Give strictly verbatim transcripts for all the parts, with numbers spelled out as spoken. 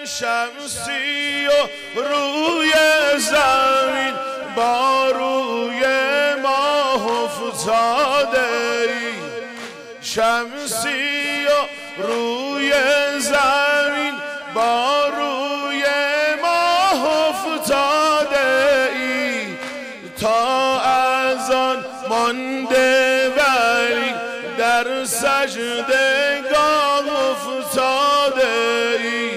شمسی و روی زمین با روی ماه افتاده ای، شمسی و روی زمین با روی ماه افتاده ای، تا از آن مانده ولی در سجدگاه افتاده ای،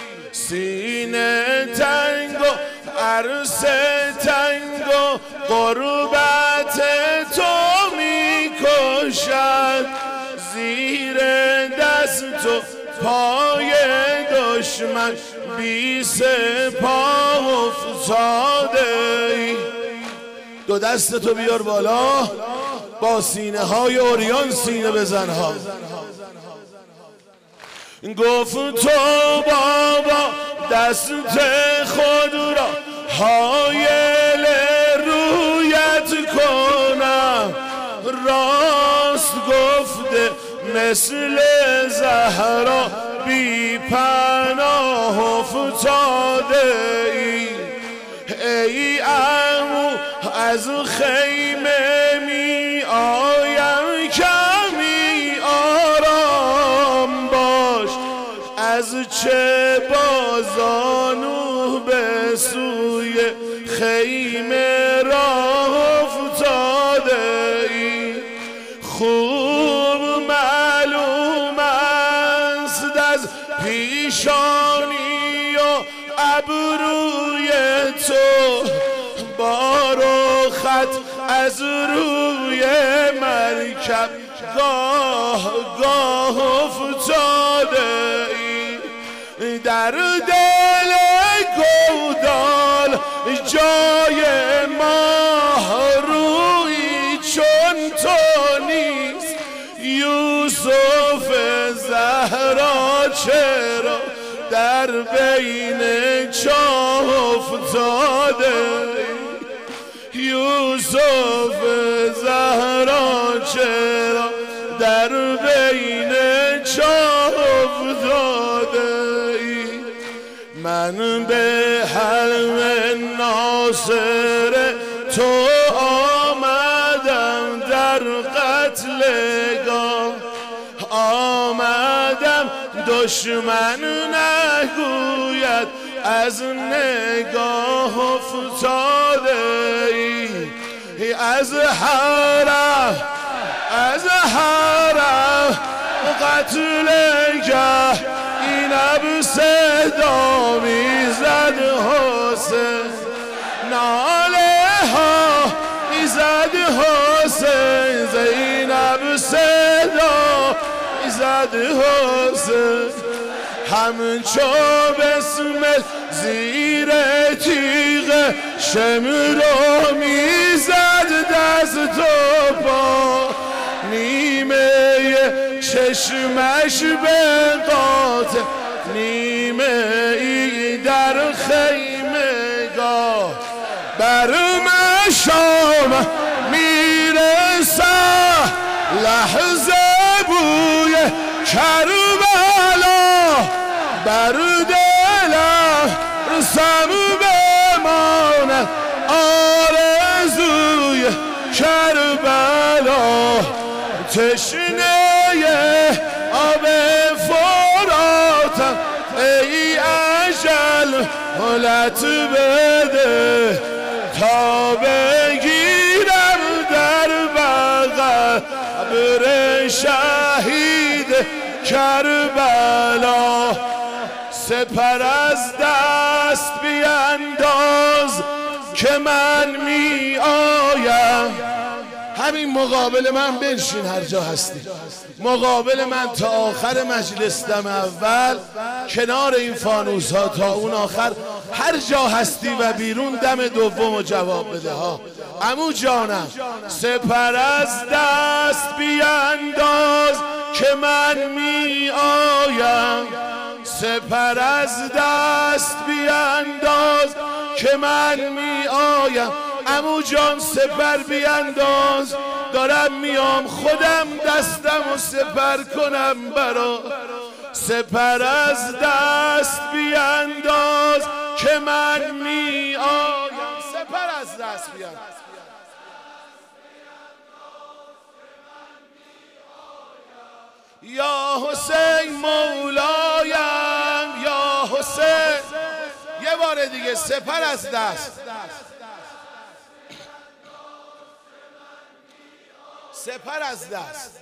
سینه تنگ و عرصه تنگ و قربت تو می کشد، زیر دست و پای دشمن بی سپاه افتاده ای. دو دست تو بیار بالا، با سینه های اوریان سینه بزن ها. گفت تو بابا دست خود را حایل رویت کنم، راست گفته مثل زهرا بی پناه افتاده ای. ای عمو از خیمه می آیم کمی آرام باش، از چه بازانو به سوی خیمه راه افتاده ای. خوب معلوم است از پیشانی و ابروی تو، بار و خط از روی مرکب گاه گاه افتاده ای. در دل گودال جای ماه روی چون تو نیست، یوسف زهرا چرا در بین چاه افتاده ای. یوسف زهرا چرا در بین چاه افتاده ای. من به حلم ناصر تو آمدم در قتلگاه، آمدم دشمن نگوید از نگاه افتاده ای. از حرم از حرم قتلگاه اینب صدا میزد حسین، ناله ها میزد حسین، زینب صدا میزد حسین، همچو بسمل زیر تیغ شمرو میزد دست و پا، نیمه چشمش به قاطع نیمه ای در خیمه گاه، بر مشام میرسه لحظه بوی کربلا، بر دلم رسم بماند آرزوی کربلا، تشنه آب فراتم ای اجل مهلت بده، تا بگیرم در بغل قبر شهید کربلا. سپر از دست بینداز که من می آیم، همین مقابل من بنشین هر جا هستی، مقابل من تا آخر مجلس دم اول، کنار این فانوس ها تا اون آخر هر جا هستی و بیرون دم دوم جواب بده ها. عمو جانم سپر از دست بینداز که من می آیم، سپر از دست بینداز که من می آیم. عمو جان سپر بینداز، دارم میام خودم دستم و سپر کنم برا سپر از دست بینداز که من می آیم. سپر از دست بینداز. یا حسین مولایم، یا حسین. یه بار دیگه سپر از دست. سپر از دست.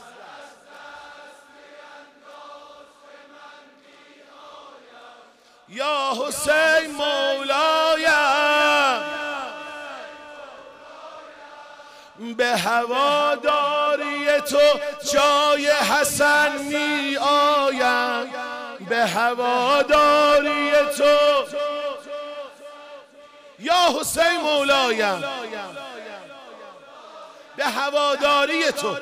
یا حسین مولایم، به هواداری تو جای حسن می آیم. به هواداری تو یا حسین مولایم، به هواداری تو،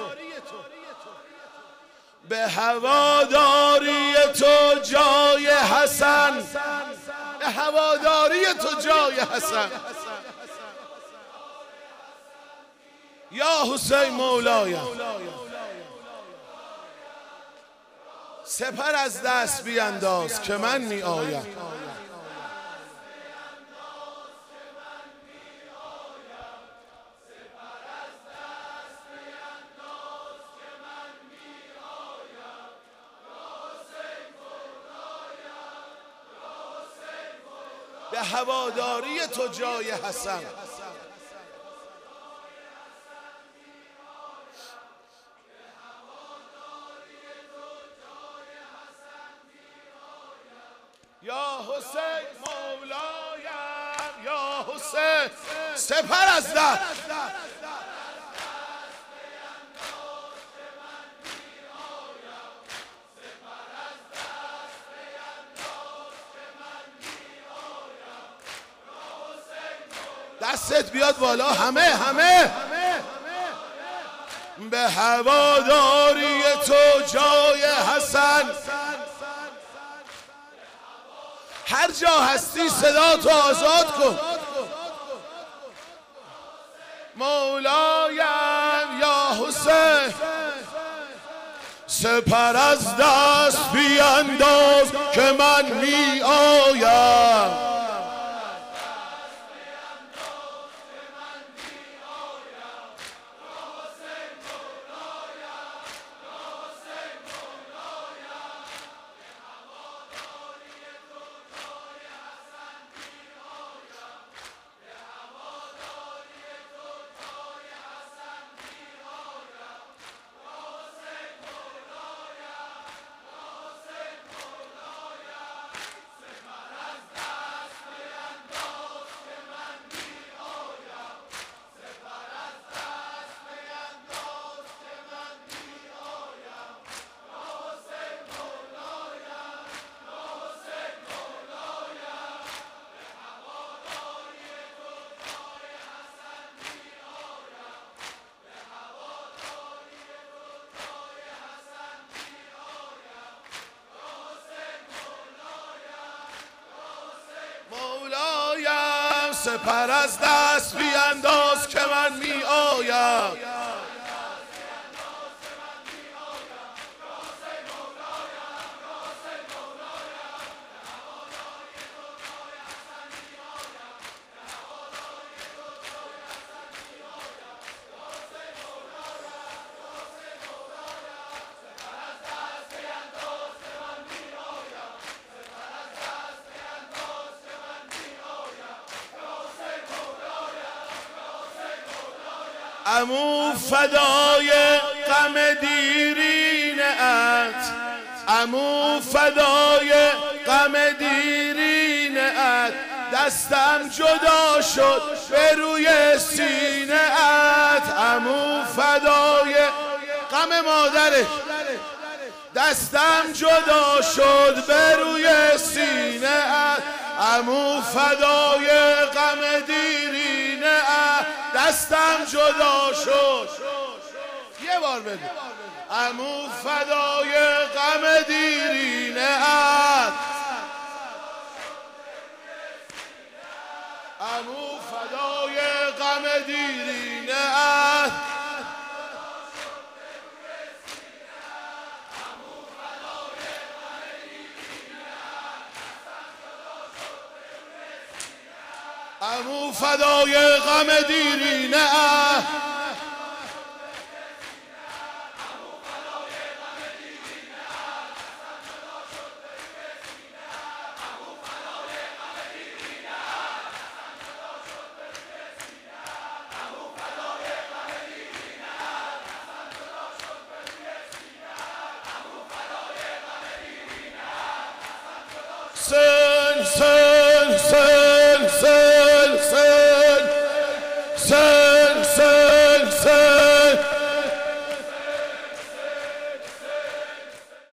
به هواداری تو جای حسن، به هواداری تو جای حسن. یا حسین مولایم، سپر از دست بینداز که من می آیم. به هواداری تو جای حسن. یا حسین مولایم، یا حسین. سپر از دست. دستت بیاد بالا همه همه. به هواداری تو جای حسن. هر جا هستی صدا تو آزاد کن. مولایم یا حسین، سپر از دست بینداز که من می آیم. مولایم، سپر از دست بینداز که من می آیم. عمو فدای غم دیرینت، عمو فدای غم دیرینت، دستم جدا شد به روی سینه‌ات. عمو فدای غم مادرش، دستم جدا شد به روی سینه‌ات. عمو فدای غم دیرینت، دستم جدا شد. یه بار بگو. عمو فدای غم دیرینت، عمو فدای غم دیرینت. عمو فدای غم دیرینه Sen, sen